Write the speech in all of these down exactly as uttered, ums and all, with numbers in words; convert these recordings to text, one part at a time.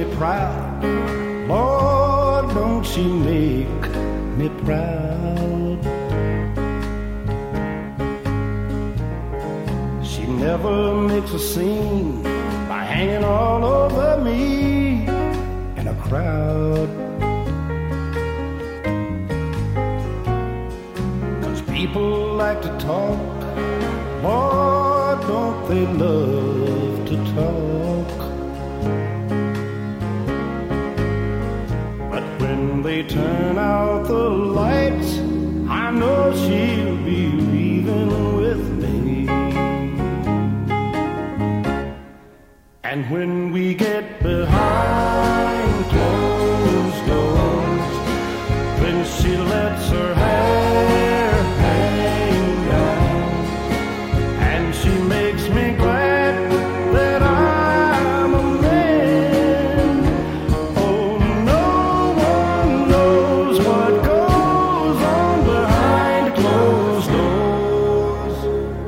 proud. Lord, don't she make me proud. She never makes a scene by hanging all over me in a crowd. Cause people like to talk, Lord, don't they love to talk. But when they turn out the lights, I know she'll be leaving with me. And when we get behind closed doors, then she lets her hair hang down, and she makes me glad that I'm a man. Oh, no one knows what goes on behind closed doors.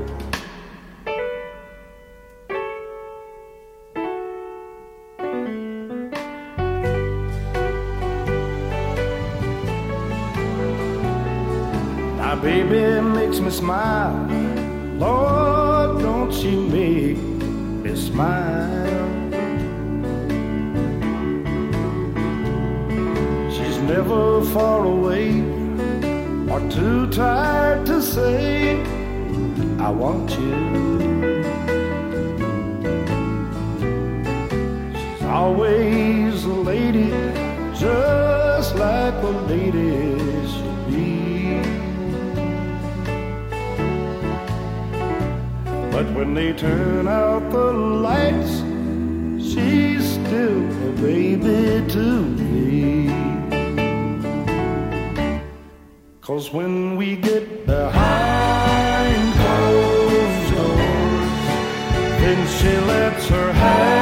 My baby makes me smile, Lord, don't she make me smile. She's never far away or too tired to say, I want you. She's always a lady, just like a lady should be. But when they turn out the lights, she's still a baby to me. Cause when we get behind closed doors, then she lets her hair